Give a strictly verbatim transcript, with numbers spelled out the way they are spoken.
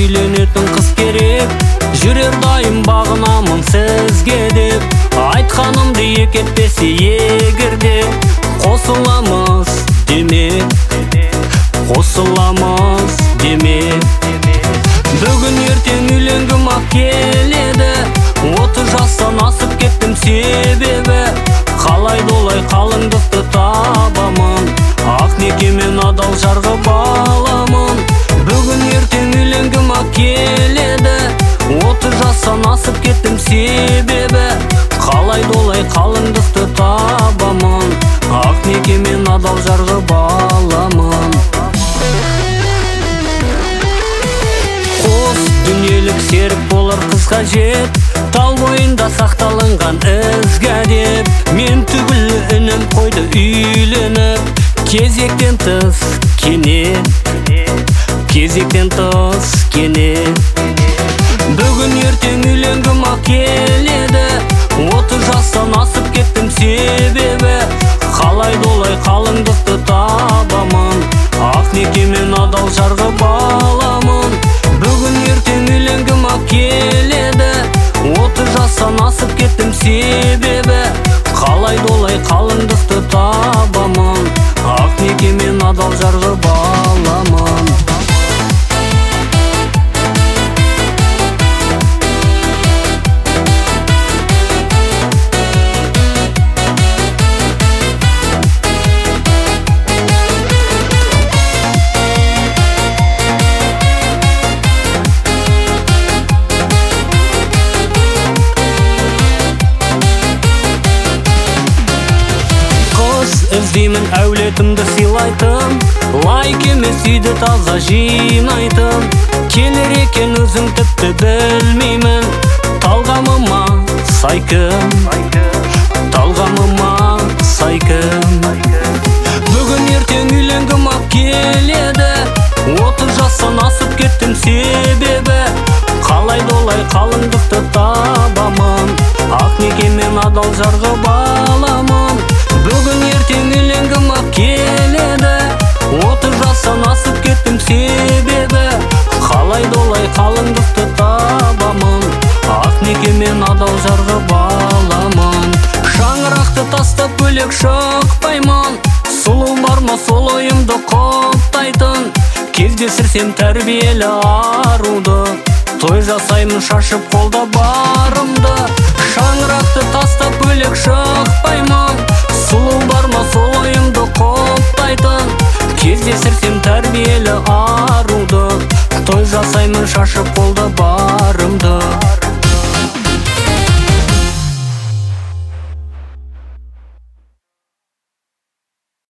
үйленетін қыз керек, жүрер дайым бағынамын сізге деп. Айтқанымды екі етпесе егерде, қосыламыз демек, қосыламыз демек. Бүгін ертең үйленгім ақ келеді, отыз жастан асып кеттім себебі. Қалай долай қалыңдықты табамын, ақ некемен адал жарға баламын. Бүгін ертең үйленгім ақ келеді, отыз жастан асып кеттім себебі. Қалай долай қалыңдықты табамын, ақ некемен адал жарға баламын. Қос дүниелік серік болар қыз қажет, тал бойында сақталынған ізгі деп. Мен түгіл інім қойды үйленіп, кезектен тыс кене, кезектен тыс кене. Бүгін ертең үйленгім ақ келеді, отыз жастан асып кеттім себебі. Қалай долай қалыңдықты табамын, ақ некемен адал жарға баламын. Бүгін ертең үйленгім ақ келеді, отыз жастан асып кеттім себебі. Қалай долай қалыңдықты табамын, ақ некемен адал жарға баламын. Іздеймін әулетімді сыйлайтын, лайк емес үйді таза жинайтын. Келер екен өзім тіпті білмеймін, талғамыма сай кім, талғамыма сай кім. Бүгін ертең үйленгім ақ келеді, отыз жастан асып кеттім себебі. Қалай долай қалыңдықты табамын, ақ некемен адал жарға баламын. Бүгін ертең үйленгім ақ келеді, отыз жастан асып кеттім себебі. Қалай долай қалыңдықты табамын, ақ некемен адал жарға баламын. Шаңырақты тастап бөлек шықпаймын, сұлу бар ма сол ойымды құптайтын. Кездестірсем тәрбиелі аруды, той жасаймын шашып қолда барымды. Шаңырақты тастап бөлек шықпаймын, сұлу бар ма сол ойымды құптайтын. Кездестірсем тәрбиелі аруды, той жасаймын шашып қолда барымды.